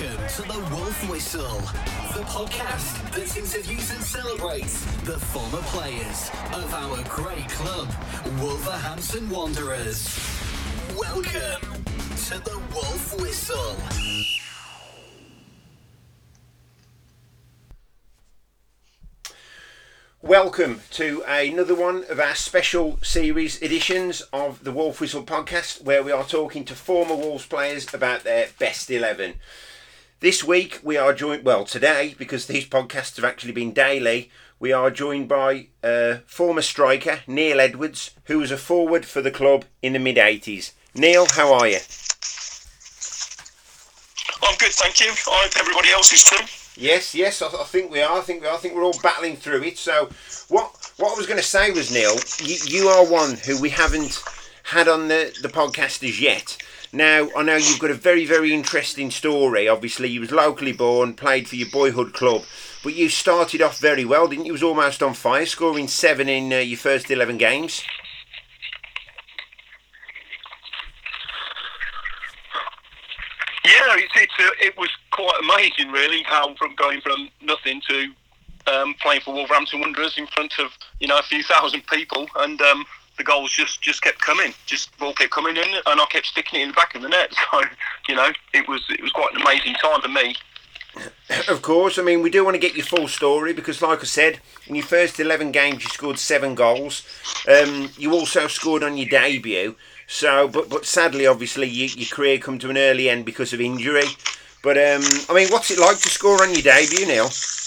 Welcome to the Wolf Whistle, the podcast that interviews and celebrates the former players of our great club, Wolverhampton Wanderers. Welcome to the Wolf Whistle. Welcome to another one of our special series editions of the Wolf Whistle podcast, where we are talking to former Wolves players about their best 11. This week we are joined, today, because these podcasts have actually been daily, we are joined by former striker Neil Edwards, who was a forward for the club in the mid-80s. Neil, how are you? I'm good, thank you. I hope everybody else is too. Yes, I think we are. I think we're all battling through it. So, what I was going to say was, Neil, you are one who we haven't had on the podcast as yet. Now, I know you've got a very, very interesting story. Obviously, you was locally born, played for your boyhood club, but you started off very well, didn't you? You was almost on fire, scoring 7 in your first 11 games. Yeah, it was quite amazing, really, how from going from nothing to playing for Wolverhampton Wanderers in front of a few thousand people, and the goals just kept coming, ball kept coming in, and I kept sticking it in the back of the net. So it was quite an amazing time for me. Of course, I mean, we do want to get your full story because, like I said, in your first 11 games you scored 7 goals. You also scored on your debut. So, but sadly, obviously, your career come to an early end because of injury. But I mean, what's it like to score on your debut, Neil?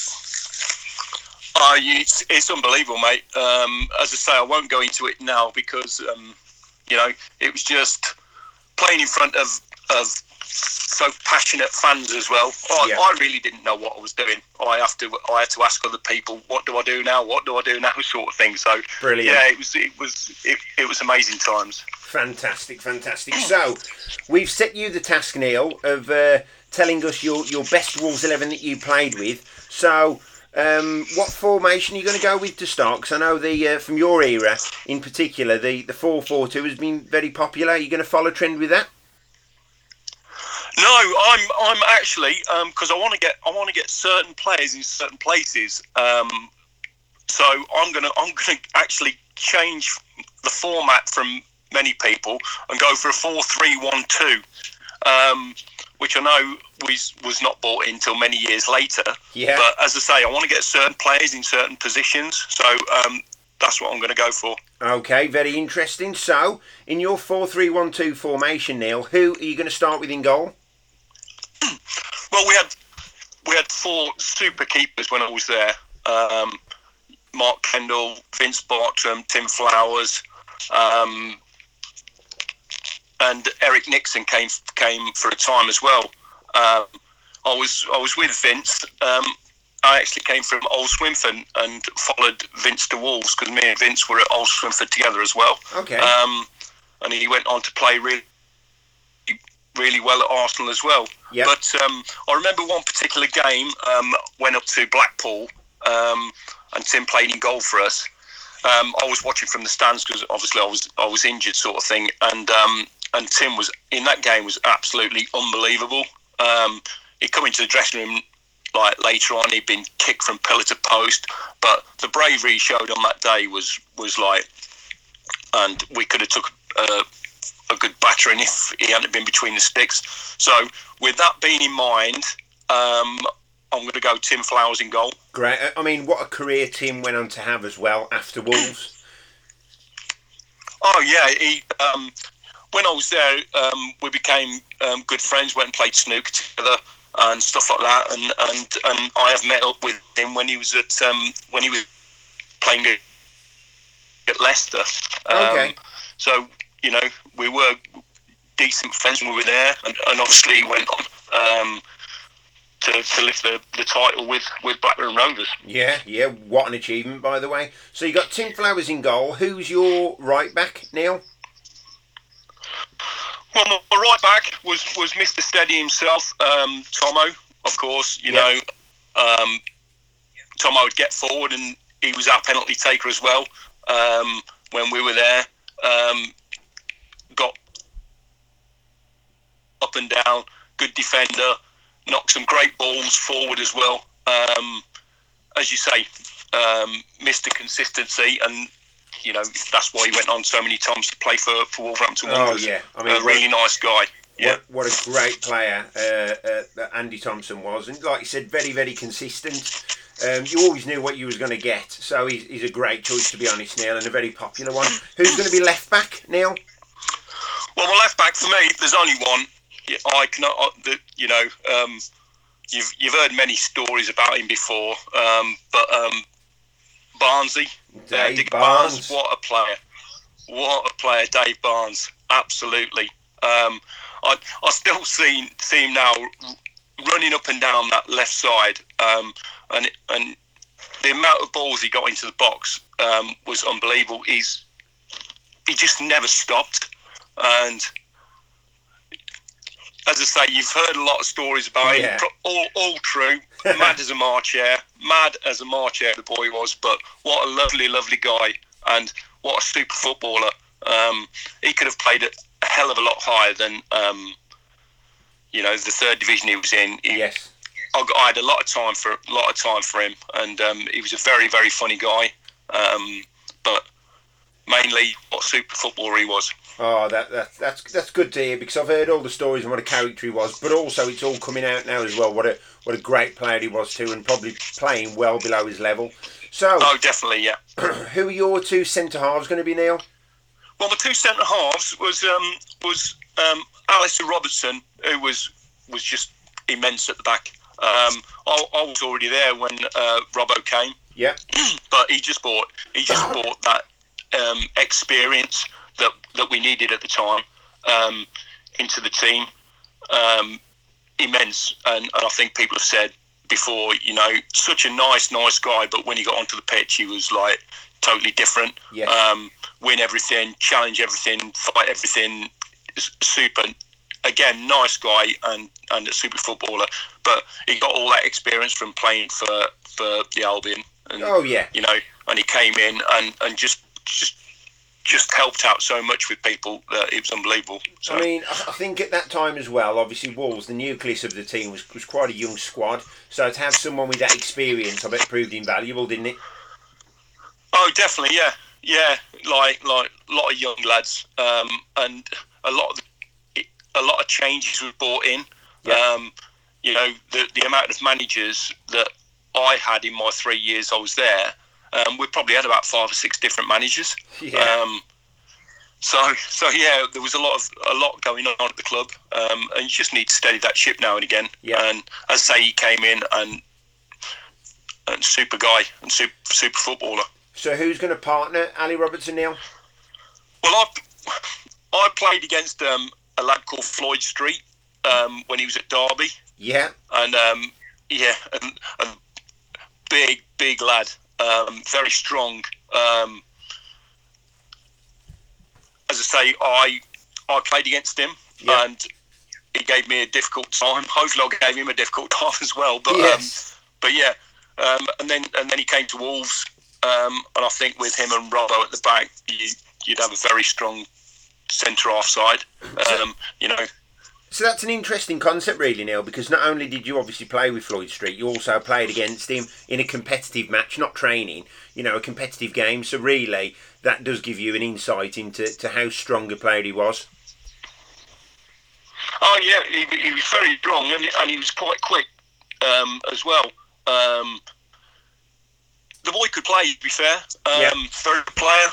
It's unbelievable, mate. As I say, I won't go into it now because it was just playing in front of so passionate fans as well. I really didn't know what I was doing. I had to ask other people, what do I do now? What do I do now? Sort of thing. So brilliant. Yeah, it was amazing times. Fantastic. So we've set you the task, Neil, of telling us your best Wolves 11 that you played with. So what formation are you going to go with to start? Because I know from your era in particular, the 4-4-2 has been very popular. Are you going to follow trend with that? No, I'm actually because I want to get certain players in certain places. So I'm gonna actually change the format from many people and go for a 4-3-1-2, which I know was not brought in until many years later. Yeah. But as I say, I want to get certain players in certain positions. So that's what I'm going to go for. Okay, very interesting. So in your 4-3-1-2 formation, Neil, who are you going to start with in goal? Well, we had 4 super keepers when I was there. Mark Kendall, Vince Bartram, Tim Flowers, and Eric Nixon came for a time as well. I was with Vince. I actually came from Old Swinford and followed Vince to Wolves because me and Vince were at Old Swinford together as well. Okay. And he went on to play really well at Arsenal as well. Yep. But I remember one particular game, went up to Blackpool, and Tim played in goal for us. I was watching from the stands because obviously I was injured, sort of thing, and Tim was in that game was absolutely unbelievable. He'd come into the dressing room like later on. He'd been kicked from pillar to post, but the bravery he showed on that day was like, and we could have took a good battering if he hadn't been between the sticks. So with that being in mind, I'm going to go Tim Flowers in goal. Great. I mean, what a career Tim went on to have as well after Wolves. Oh yeah, he when I was there, we became good friends. Went and played snooker together and stuff like that. And I have met up with him when he was playing at Leicester. Okay. So we were decent friends when we were there, and obviously went on to lift the title with Blackburn Rovers. Yeah, what an achievement, by the way. So you got Tim Flowers in goal. Who's your right back, Neil? Well, my right back was Mr. Steady himself, Tomo, of course. Tomo would get forward, and he was our penalty taker as well when we were there. Got up and down, good defender, knocked some great balls forward as well. As you say, Mr. Consistency, and that's why he went on so many times to play for Wolverhampton Wanderers. Oh yeah, I mean, a really nice guy. Yeah, what a great player that Andy Thompson was, and like you said, very, very consistent. You always knew what you was going to get, so he's a great choice, to be honest, Neil, and a very popular one. Who's going to be left back, Neil? Well, my left back for me, there's only one. I cannot, you've heard many stories about him before, but Barnsley, Dave Barnes. What a player, Dave Barnes, absolutely. I still see him now running up and down that left side, and the amount of balls he got into the box was unbelievable. He just never stopped, and as I say, you've heard a lot of stories about him, all true. Mad as a March hare, the boy was, but what a lovely, lovely guy, and what a super footballer. He could have played a hell of a lot higher than the third division he was in. Yes, I had a lot of time for him, and he was a very, very funny guy. But mainly, what a super footballer he was. Oh, that's good to hear, because I've heard all the stories and what a character he was, but also it's all coming out now as well. What a great player he was too, and probably playing well below his level. So, definitely, yeah. Who are your two centre halves going to be, Neil? Well, my two centre halves was Alistair Robertson, who was just immense at the back. I was already there when Robbo came. Yeah. But he just brought that experience that we needed at the time into the team. Immense, and I think people have said before, such a nice guy, but when he got onto the pitch, he was like totally different. Yeah. Win everything, challenge everything, fight everything. Super. Again, nice guy and a super footballer, but he got all that experience from playing for the Albion. And, and he came in and just helped out so much with people that it was unbelievable. So, I mean, I think at that time as well, obviously Wolves, the nucleus of the team was quite a young squad, so to have someone with that experience, I bet proved invaluable, didn't it? Oh, definitely, yeah, like a lot of young lads, and a lot of changes were brought in. Yeah. The amount of managers that I had in my 3 years I was there, we probably had about 5 or 6 different managers. Yeah. So yeah, there was a lot going on at the club, and you just need to steady that ship now and again. Yeah. And as I say, he came in and super guy and super footballer. So who's going to partner Ali Robertson, Neil? Well, I played against a lad called Floyd Street when he was at Derby. Yeah. And a big lad, very strong. As I say, I played against him, and he gave me a difficult time. Hopefully, I gave him a difficult time as well. But yes. And then he came to Wolves, and I think with him and Robbo at the back, you'd have a very strong centre half side. So that's an interesting concept, really, Neil, because not only did you obviously play with Floyd Street, you also played against him in a competitive match, not training, a competitive game. So really, that does give you an insight into how strong a player he was. Oh, yeah, he was very strong, and he was quite quick as well. The boy could play, to be fair. Very good player.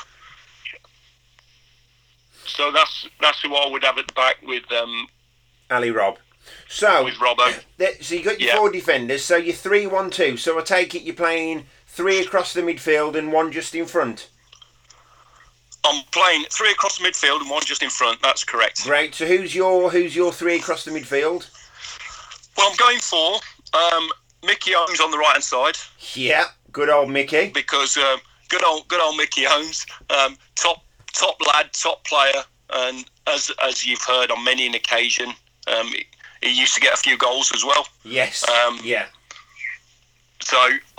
So that's who I would have at the back with Ali Rob. So with Robbo. So you got your 4 defenders. So you're 3-1-2. So I take it you're playing 3 across the midfield and 1 just in front. I'm playing 3 across the midfield and 1 just in front. That's correct. Great. So who's your 3 across the midfield? Well, I'm going for Mickey Holmes on the right hand side. Yeah, good old Mickey. Because good old Mickey Holmes, top lad, top player, and as you've heard on many an occasion, he used to get a few goals as well. Yes. Yeah. So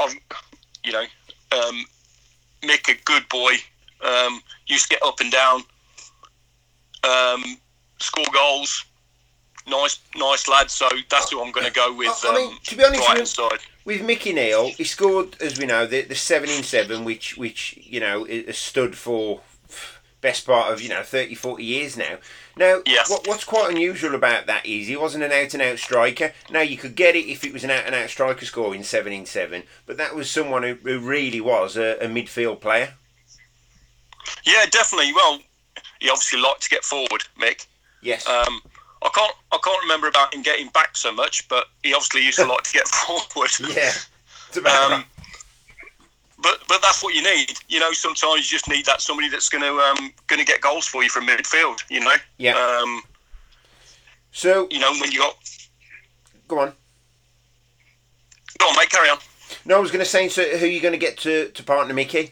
Mick, a good boy, used to get up and down, score goals, nice lad. So that's who I'm going to go with. I mean, to be honest Brighton side. With Mickey Neal, he scored, as we know, the 7 in 7, which has stood for best part of 30, 40 years now. Now, what's quite unusual about that is he wasn't an out-and-out striker. Now, you could get it if it was an out-and-out striker scoring 7 in 7, but that was someone who really was a midfield player. Yeah, definitely. Well, he obviously liked to get forward, Mick. Yes. I can't remember about him getting back so much, but he obviously used to like to get forward. Yeah. It's about right. But that's what you need. Sometimes you just need that somebody that's going to get goals for you from midfield. Yeah. So when you got. Go on. Go on, mate. Carry on. No, I was going to say, so who are you going to get to partner Mickey?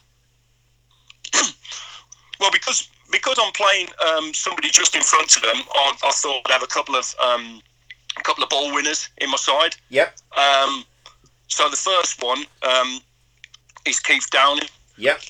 Well, because I'm playing somebody just in front of them, I thought I'd have a couple of ball winners in my side. Yep. So the first one is Keith Downing. Yep.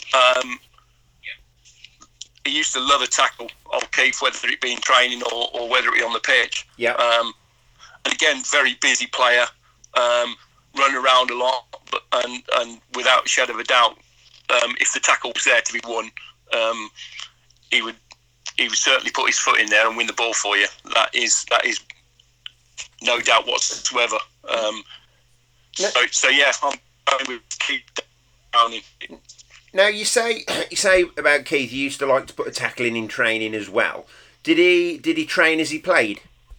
He used to love a tackle of Keith, whether it be in training or whether it be on the pitch. Yep. And again, very busy player, run around a lot, and without a shadow of a doubt, if the tackle was there to be won, he would certainly put his foot in there and win the ball for you. That is no doubt whatsoever. So yeah, I'm going with Keith Downing. Now you say about Keith, he used to like to put a tackle in training as well. Did he train as he played?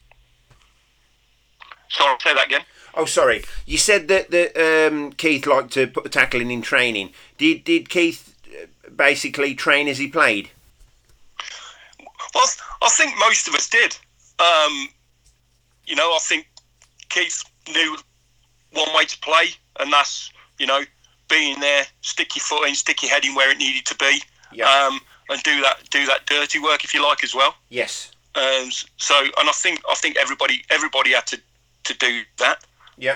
Sorry, say that again. Oh, sorry. You said that Keith liked to put a tackle in training. Did Keith basically train as he played? Well, I think most of us did. I think Keith knew one way to play, and that's being there, stick your foot in, stick your head in where it needed to be, and do that dirty work, if you like, as well. Yes. So, and I think everybody had to do that. Yeah.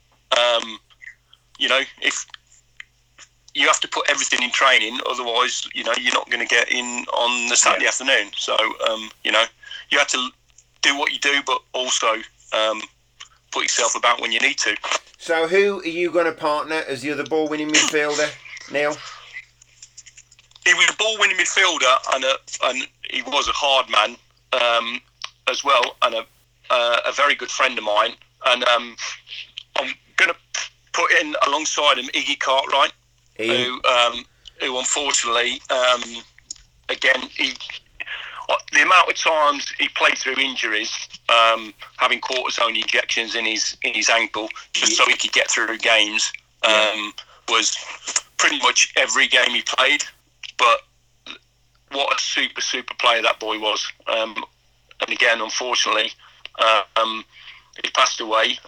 If you have to put everything in training, otherwise, you're not going to get in on the Saturday afternoon. So, you have to do what you do, but also put yourself about when you need to. So, who are you going to partner as the other ball-winning midfielder, Neil? He was a ball-winning midfielder, and he was a hard man as well, and a very good friend of mine. And I'm going to put in alongside him Iggy Cartwright, who unfortunately, again, the amount of times he played through injuries, having cortisone injections in his ankle just so he could get through games, was pretty much every game he played. But what a super player that boy was. And again, unfortunately, he passed away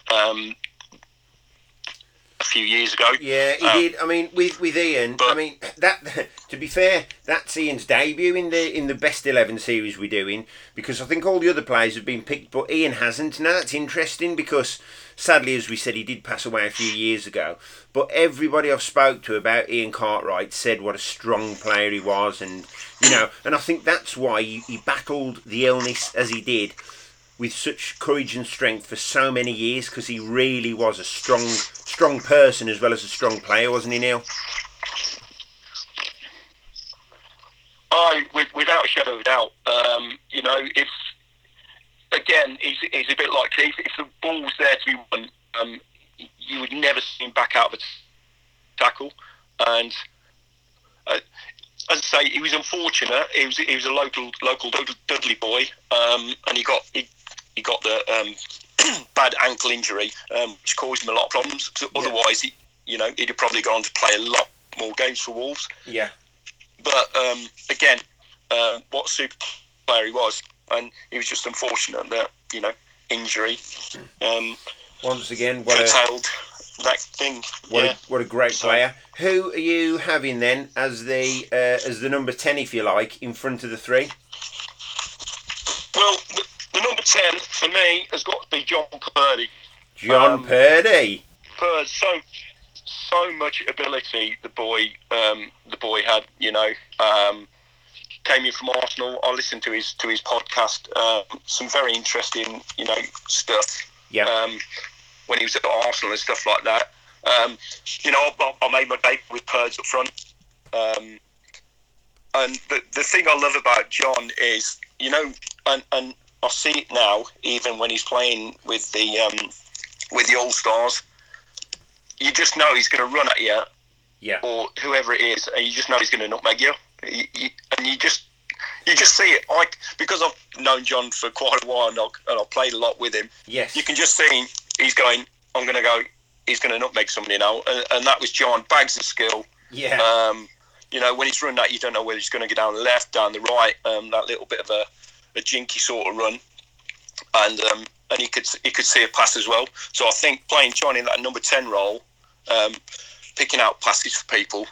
a few years ago. Yeah, he did. I mean, with Ian, that to be fair, that's Ian's debut in the Best 11 series we're doing, because I think all the other players have been picked, but Ian hasn't. Now that's interesting because, sadly, as we said, he did pass away a few years ago. But everybody I've spoke to about Ian Cartwright said what a strong player he was, and and I think that's why he battled the illness as he did with such courage and strength for so many years, because he really was a strong person as well as a strong player, wasn't he, Neil? Without a shadow of a doubt. If again, he's a bit like Keith. If the ball's there to be won, you would never see him back out of a tackle. And as I say, he was unfortunate. He was a local Dudley boy, and he got the bad ankle injury, which caused him a lot of problems. So otherwise, he'd have probably gone on to play a lot more games for Wolves. Yeah. But again, what a super player he was, and he was just unfortunate that injury. Once again, curtailed that thing. What a great player. Who are you having then as the number 10, if you like, in front of the 3? Well, the number 10 for me has got to be John Purdy. John Purdy. So much ability the boy had. came in from Arsenal. I listened to his podcast. Some very interesting, stuff. Yeah. When he was at Arsenal and stuff like that. I made my debut with Purds up front. And the thing I love about John is, and I see it now, even when he's playing with the All Stars. You just know he's going to run at you, or whoever it is, and you just know he's going to nutmeg you. And you just see it. Because I've known John for quite a while and I've played a lot with him. Yes. You can just see him. He's going. I'm going to go. He's going to nutmeg somebody now, and that was John. Bags of skill. Yeah. When he's running that, you don't know whether he's going to go down the left, down the right. That little bit of a jinky sort of run, and he could see a pass as well. So I think playing John in that number 10 role, picking out passes for people,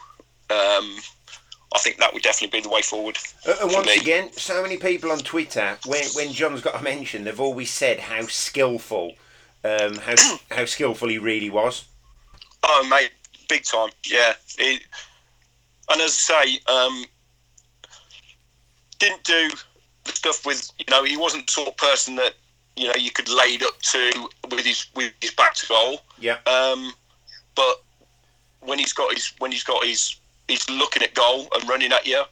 I think that would definitely be the way forward. And once again, so many people on Twitter, when John's got a mention, they've always said how skillful, how skillful he really was. Oh mate, big time, yeah. And as I say, didn't do the stuff with, he wasn't the sort of person that, you could lay it up to with his back to goal. Yeah. But when he's looking at goal and running at you,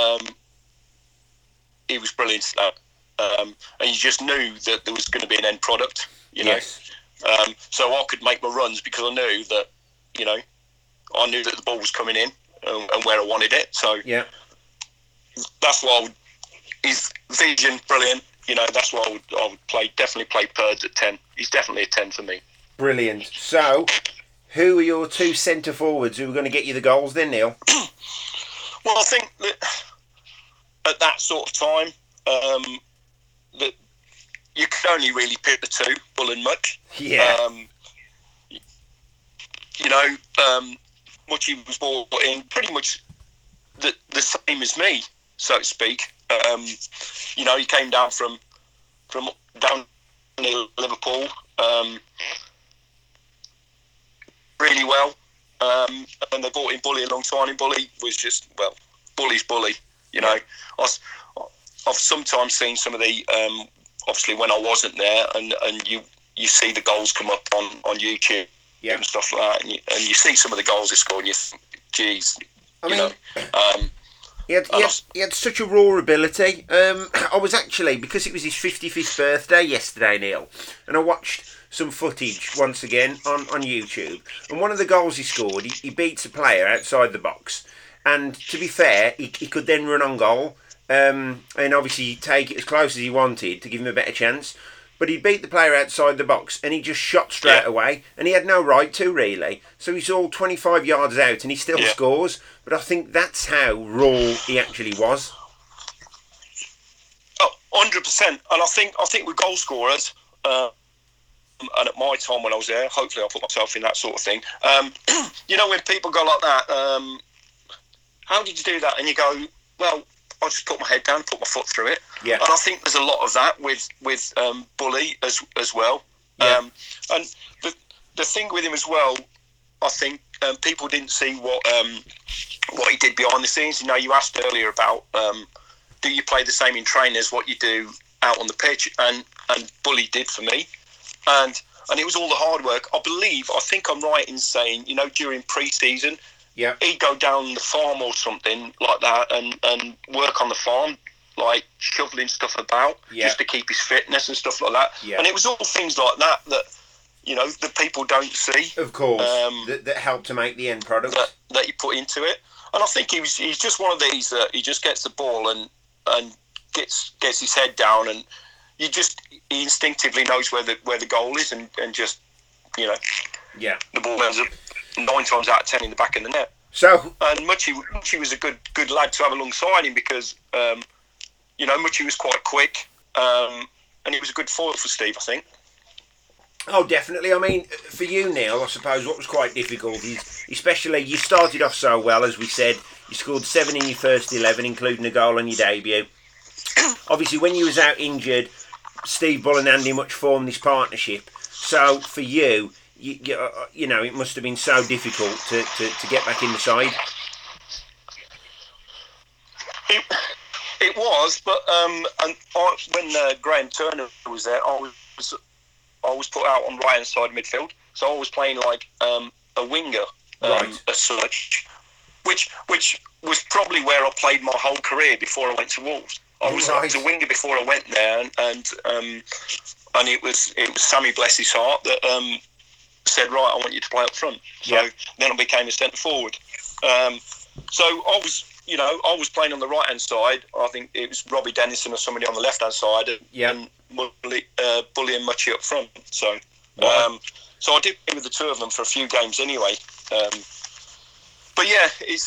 he was brilliant at that. And you just knew that there was going to be an end product, Yes. So I could make my runs because I knew that, I knew that the ball was coming in and where I wanted it. So yeah, that's why his vision, brilliant. That's why I would definitely play Purds at 10. He's definitely a 10 for me. Brilliant. So, who are your two centre forwards who are going to get you the goals then, Neil? Well, I think that at that sort of time, that you could only really pick the two, Bull and Much. Yeah. Muchie was brought in pretty much the same as me, so to speak. He came down from down near Liverpool, really well. And they brought in Bully alongside him. Bully was just, Bully's Bully. I've sometimes seen some of the, obviously when I wasn't there, and you see the goals come up on YouTube. Yeah. And stuff like that, and you see some of the goals he scored, and you think, geez, He had such a raw ability. I was actually, because it was his 55th birthday yesterday, Neil, and I watched some footage once again on YouTube, and one of the goals he scored, he beats a player outside the box, and to be fair, he could then run on goal, and obviously take it as close as he wanted to give him a better chance. But he beat the player outside the box and he just shot straight away, and he had no right to, really. So he's all 25 yards out and he still scores. But I think that's how raw he actually was. Oh, 100%. And I think with goal scorers, and at my time when I was there, hopefully I put myself in that sort of thing. When people go like that, how did you do that? And you go, well, I just put my head down, put my foot through it. Yeah. And I think there's a lot of that with Bully as well. Yeah. And the thing with him as well, I think people didn't see what he did behind the scenes. You asked earlier about do you play the same in training as what you do out on the pitch? And Bully did for me. And it was all the hard work. I think I'm right in saying, during pre-season, yeah, he'd go down the farm or something like that and work on the farm, like shoveling stuff about just to keep his fitness and stuff like that. Yeah. And it was all things like that that people don't see. Of course, that helped to make the end product. That you put into it. And I think he's just one of these that he just gets the ball and gets his head down, and he instinctively knows where the goal is, and just, yeah, the ball ends up 9 times out of 10 in the back of the net. So, and Muchie was a good lad to have alongside him because, Muchie was quite quick, and he was a good foil for Steve, I think. Oh, definitely. I mean, for you, Neil, I suppose what was quite difficult is, especially, you started off so well, as we said, you scored 7 in your first 11, including a goal on your debut. Obviously, when you was out injured, Steve Bull and Andy Much formed this partnership. So, for you, it must have been so difficult to get back in the side. It was, but when Graham Turner was there, I was put out on right hand side midfield, so I was playing like a winger, Right. as such, which was probably where I played my whole career before I went to Wolves. I was a winger before I went there, and it was Sammy, bless his heart, that said, right, I want you to play up front. So then I became a centre forward. So I was playing on the right hand side. I think it was Robbie Dennison or somebody on the left hand side, and Bully and Muchie up front. So so I did play with the two of them for a few games anyway. But yeah,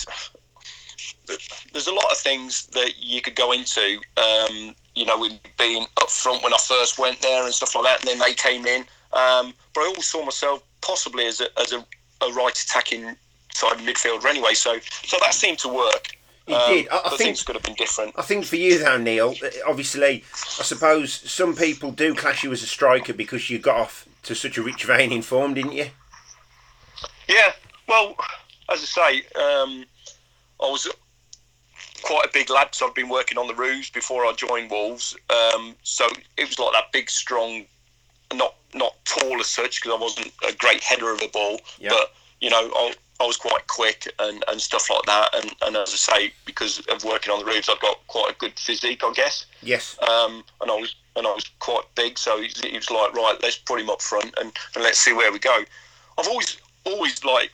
there's a lot of things that you could go into, with being up front when I first went there and stuff like that, and then they came in. But I always saw myself possibly as a right attacking side midfielder anyway, so that seemed to work. It did. I think things could have been different. I think for you though, Neil, obviously, I suppose some people do class you as a striker because you got off to such a rich vein in form, didn't you? Yeah, well, as I say, I was quite a big lad, so I'd been working on the roofs before I joined Wolves. So it was like that big, strong, not tall as such, because I wasn't a great header of the ball, but I was quite quick and stuff like that. And as I say, because of working on the roofs, I've got quite a good physique, I guess. Yes. And I was quite big, so he was like, right, let's put him up front and let's see where we go. I've always like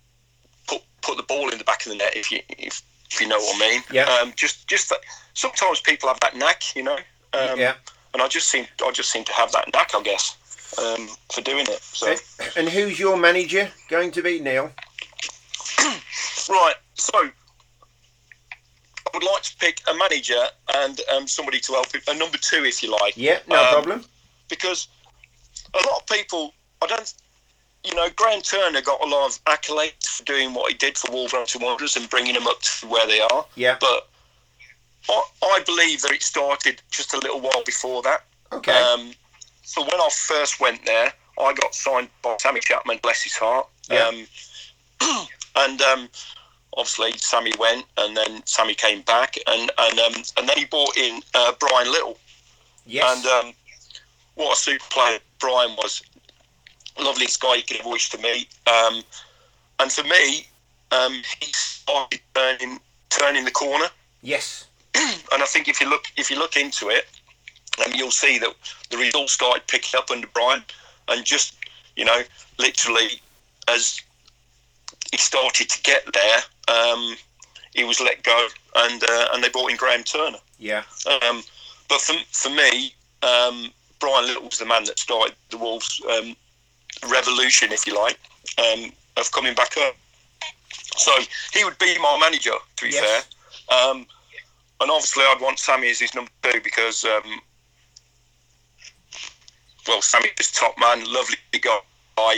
put the ball in the back of the net, if you know what I mean. Yeah. Just that sometimes people have that knack, And I just seem to have that knack, I guess, for doing it. So. And who's your manager going to be, Neil? Right. So I would like to pick a manager and somebody to help him, a number two, if you like. Yeah, no problem. Because a lot of people, Graham Turner got a lot of accolades for doing what he did for Wolverhampton Wanderers and bringing them up to where they are. Yeah. But I believe that it started just a little while before that. Okay. So when I first went there, I got signed by Sammy Chapman, bless his heart. Yeah. And obviously Sammy went, and then Sammy came back, and then he brought in Brian Little. Yes. And what a super player Brian was. Loveliest guy you could ever wish to meet. And for me, he started turning the corner. Yes. And I think if you look into it, you'll see that the results started picking up under Brian, and just literally as he started to get there, he was let go, and they brought in Graham Turner. Yeah. But for me, Brian Little was the man that started the Wolves revolution, if you like, of coming back up. So he would be my manager, to be fair. And obviously I'd want Sammy as his number two because, Sammy is top man, lovely guy.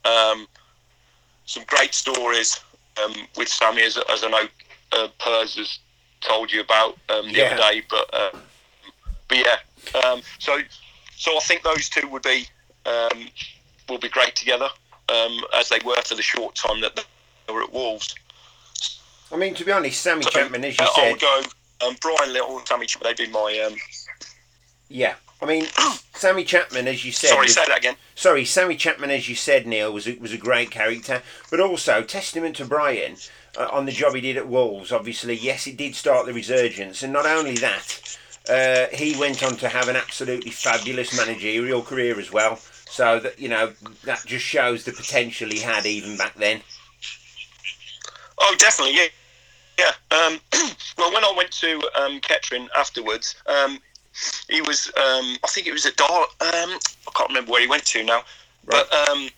Some great stories with Sammy, as I know Pers has told you about the other day. But yeah, so I think those two will be great together, as they were for the short time that they were at Wolves. I mean, to be honest, Sammy Chapman, as you said... I would go Brian Little and Sammy Chapman, they'd be my... Yeah, I mean, Sammy Chapman, as you said... Sorry, say that again. Sorry, Sammy Chapman, as you said, Neil, was a great character, but also, testament to Brian on the job he did at Wolves. Obviously, yes, it did start the resurgence, and not only that, he went on to have an absolutely fabulous managerial career as well. So that that just shows the potential he had even back then. Oh, definitely, yeah. Well, when I went to Kettering afterwards, he was, I think it was at I can't remember where he went to now, right. But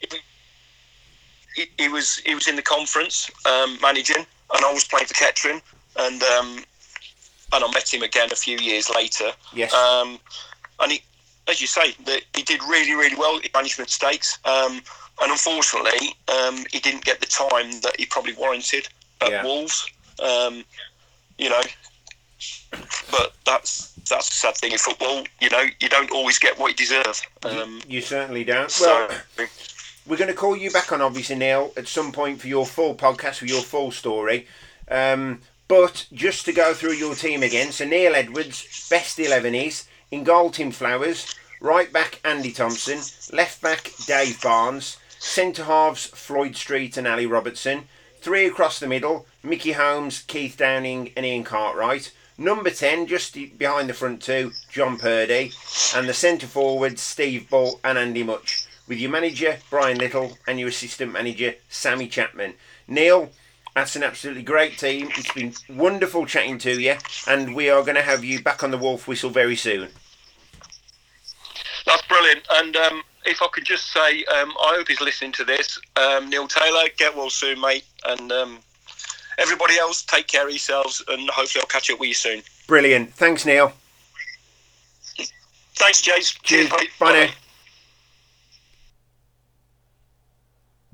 he was in the conference managing, and I was playing for Kettering, and I met him again a few years later. Yes. And he, as you say, that he did really, really well in management stakes, and unfortunately, he didn't get the time that he probably warranted at Wolves. But that's a sad thing in football. You don't always get what you deserve. You certainly don't. So, well, we're going to call you back on, obviously, Neil, at some point for your full podcast, for your full story. But just to go through your team again, so Neil Edwards, best 11 is, in goal Tim Flowers, right back Andy Thompson, left back Dave Barnes, centre halves Floyd Street and Ali Robertson, 3 across the middle, Mickey Holmes, Keith Downing and Ian Cartwright, number 10, just behind the front 2, John Purdy, and the centre forwards Steve Bull and Andy Much, with your manager Brian Little and your assistant manager Sammy Chapman. Neil, that's an absolutely great team. It's been wonderful chatting to you, and we are going to have you back on the Wolf Whistle very soon. That's brilliant. And if I could just say, I hope he's listening to this. Neil Taylor, get well soon, mate. And everybody else, take care of yourselves, and hopefully I'll catch up with you soon. Brilliant. Thanks, Neil. Thanks, Jace. Cheers. Bye now.